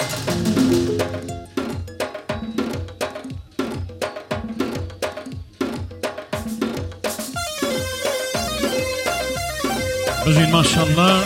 بجین ماشالله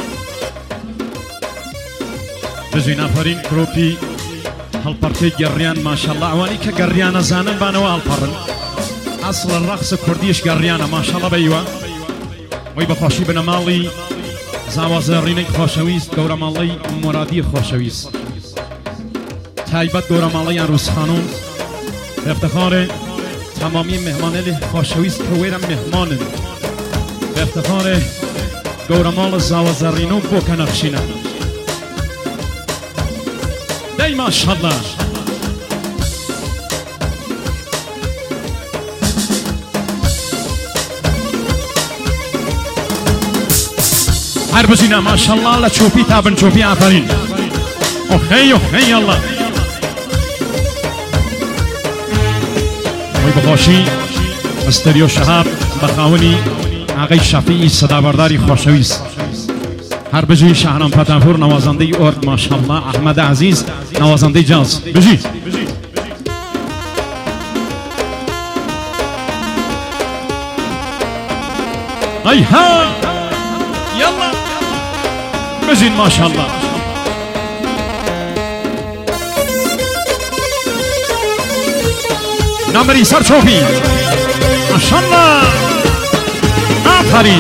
بجین آفرین کروپی هەڵپەڕکەی گەڕیان ماشالله ئەوانی کە گەڕیانە زانن بانەوە هەڵپەڕن ئەسڵ ڕەقسە کوردیش گەڕیانە ماشالله بەیوە وەی بەخۆشی بنەماڵی زاوازەڕینەی خۆشەویست گەورەماڵەی مۆرادی خۆشەویست تایبەت گەورەماڵەی عروس خانوم بەفتەخارێ تەمامی مهمانێلی خۆشەویست کە وێرە مهمانن بەفتەخارێ گەورەماڵ زاوازەڕینۆ بۆ کە نەخشینە دەی ماشەڵڵا هەر بژینە ماشەڵڵا لە چۆپی تا بن چۆپی ئافرین ئۆخەی ئۆخەی ئەڵڵا وەی بەخۆشی ئەستەریۆ شەهاب بە خاوەنی ئاغای شەفیعی سەدابەرداری خۆشەویست هر بجی شهرام پتانپور نوازنده ارد ماشاءالله احمد عزیز نوازنده جاز بجی ای ها یلا بجین ماشاءالله نمری سر چوبی ماشاءالله آفرین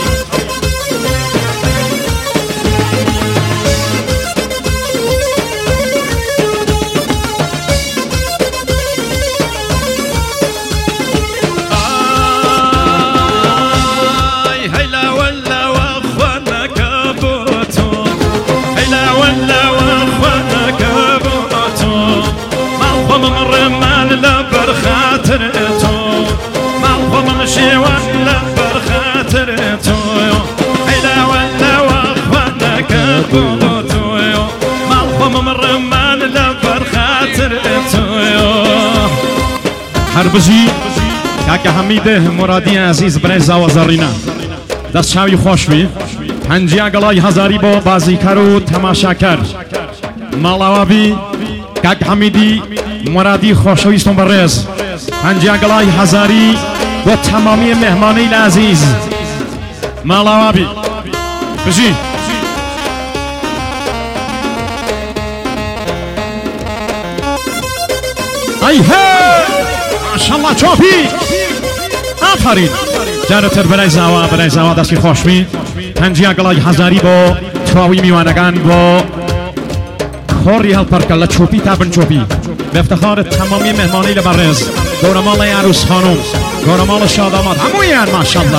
هر بجی کاک حمید مرادی عزیز برای زاوازەڕینە دەست چاوی خۆش بی پەنجیا گەڵای هەزاری بۆ بازیکەر و تەماشاکەر ماڵاوابی کاک حەمیدی مرادی خۆشەویستم بەڕێز پەنجیا گەڵای هەزاری بۆ تەمامی مهمانەی عزیز ماڵاوابی بژی ای ماشاءالله چۆپی ئافرین جارەتر بەرای زاوا دەستی خۆشبی پەنجیا گەڵای هەزاری بۆ تەواوی میوانەکان بۆ کۆڕی هەڵپەڕکە لە چۆپی تا بن چۆپی بەفتەخارت تەمامی مهمانەی لە بەڕێز گەورەماڵی عروس خانوم گەورەماڵ شادامات هەموویان ماشاءالله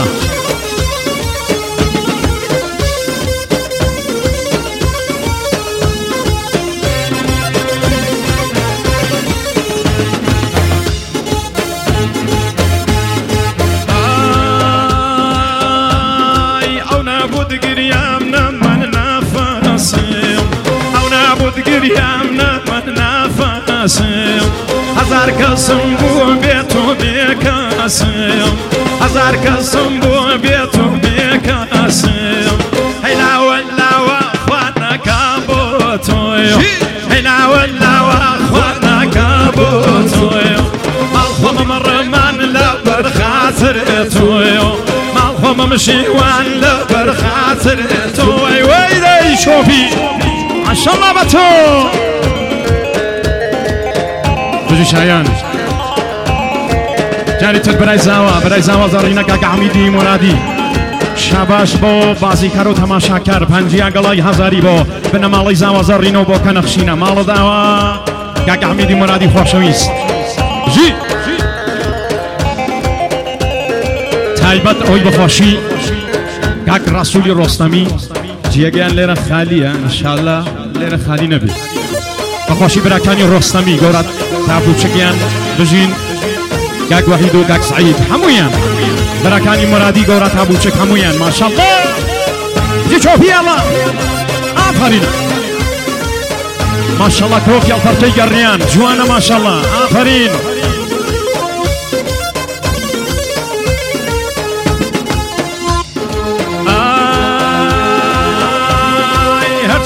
هزار کەسم بوو بێت و بێکەسم هزار کەسم بوو بێت و بێکەسم هەیلاوە لاوە خوا نەکا بۆ تۆی هەیلاوە لاوە خوا نەکا بۆ تۆی ماڵخۆمم ڕێمان لە بەرخاتر تۆی ماڵخۆمم شیوان لە بەرخاتر تۆی وەی دەی چۆپی ماشاءالله بە تۆ بجی شایان جاری تر برای زاوازەڕینە کاک حەمیدی مرادی شاباش بۆ بازیکەر و تەماشاکەر پەنجیا گەڵای هەزاری بۆ بنەماڵی زاوازەڕینەوە بۆ کە نەخشینە ماڵە داوە کاک حەمیدی مرادی خۆشەویست بژی تایبەت ئەوی بەخۆشی کاک ڕەسوولی ڕۆستەمی جێگەیان لێرە خالیە ئینشاءالله لێرە خالی نەبێت بەخۆشی براکانی ڕۆستەمی گەورە تابوچکیان بژین کاک وەحید و کاک سعید هەموویان براکانی مرادی گەورە تابوچک هەموویان ماشاءالله جی چۆپی ئەڵا ئافرینە ماشاءالله کۆفی هەڵپەڕکەی گەڕیان جوانە ماشاءالله ئافرین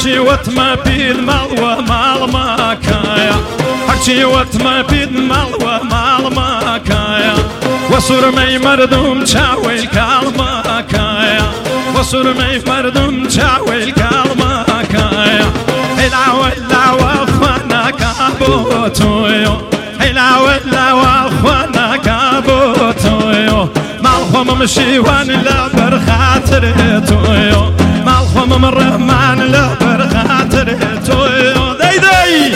هرچی وتما بید مال و مال مکایا هرچی وتما بید مال و مال مکایا و سرمه مردم چاویل کال مکایا و سرمه مردم چاویل کال مکایا هلا ولا وخوانا کابوتویو هلا ولا وخوانا کابوتویو مالخوم مشیوان لبر خاطر تویو مالخوم الرحمن لبر خاطر تویو دی دی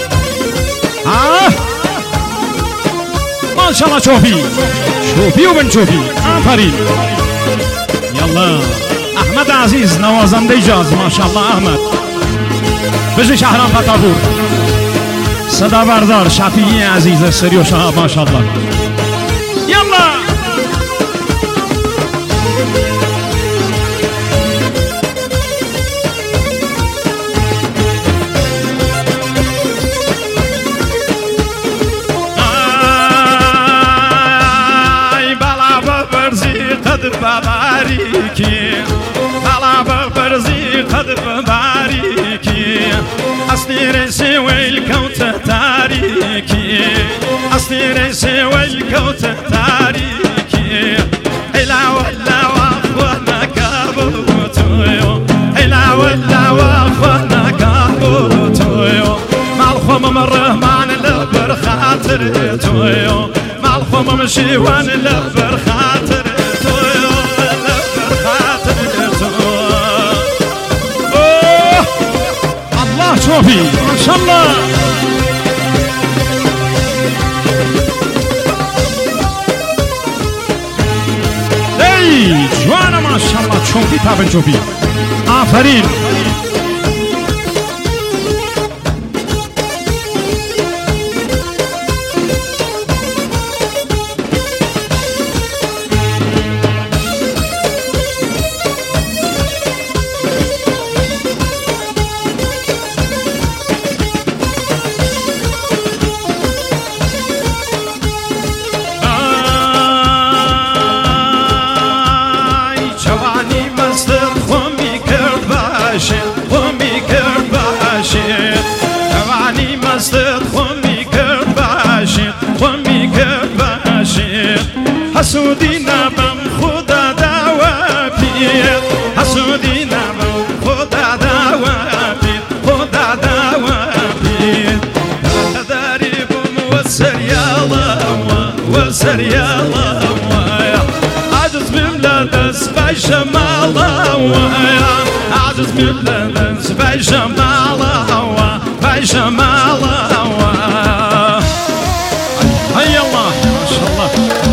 ما شاء الله شوفي شوفي وبن شوفي آفرين يلا احمد عزيز نوازنده جاز ما شاء الله احمد بجي شهران فتابور صدا بردار شفیعی عزیز سریو شهاب ما شاء الله يلا بباریکی بالا ببرزی قد بباریکی اصلی رسی ویل کوت تاریکی اصلی رسی ویل کوت تاریکی هلا ولا واخوانا کابوتویو هلا ولا واخوانا کابوتویو مالخوم الرحمن لبر خاطر تویو مالخوم مشیوان لبر خاطر شوفي ما شاء الله اي جوانا ما شاء الله شوفي تابن شوفي آفرين حسودینا بم خدا دعوا بید حسودینا بم خدا دعوا بید خدا دعوا بید داری بم وسر یالا عجز بملادس بجمالا عجز بملادس بجمالا بجمالا هيا الله ما شاء الله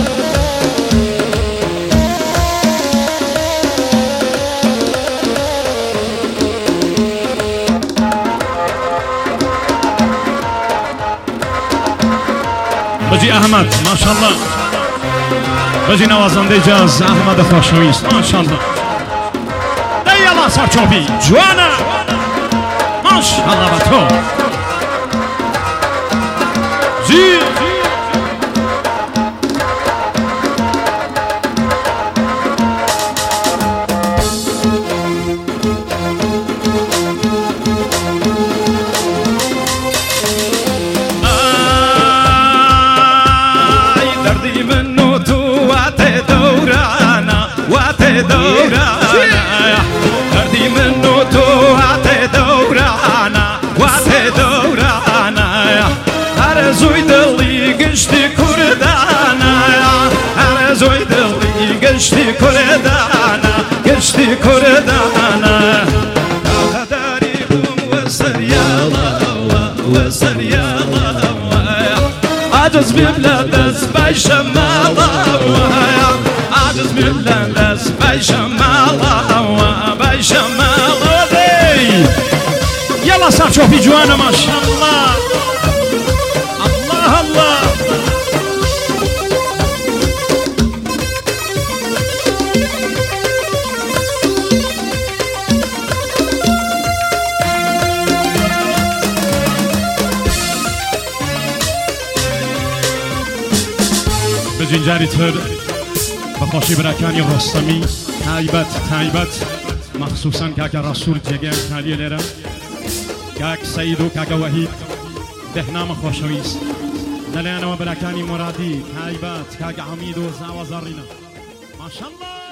بجي احمد ما شاء الله بجي نوازنده جاز احمد خوشویست ما شاء الله يلا صار شوفي جوانا ما شاء الله باتو زي دردی منو تو عطی دورانا وعطی دورانا هرزوی دلی گشتی کردانا هرزوی دلی گشتی کردانا گشتی کردانا داری بوم وسر یالا عجز ببلدس بشمالا عجز ببلدس بشمالا يلا صار شوفي جوانا ما شاء الله الله الله بجنجاري تر بخوشي براكاني غصمي تايبت مخصوصا کاک رسول جگه خالی لره کاک سید و کاک وحید بهنام خوشویست لەلایەنەوە بەراکانی مرادی تایبەت کاک حەمید و زاوە زەڕینە ماشەڵڵا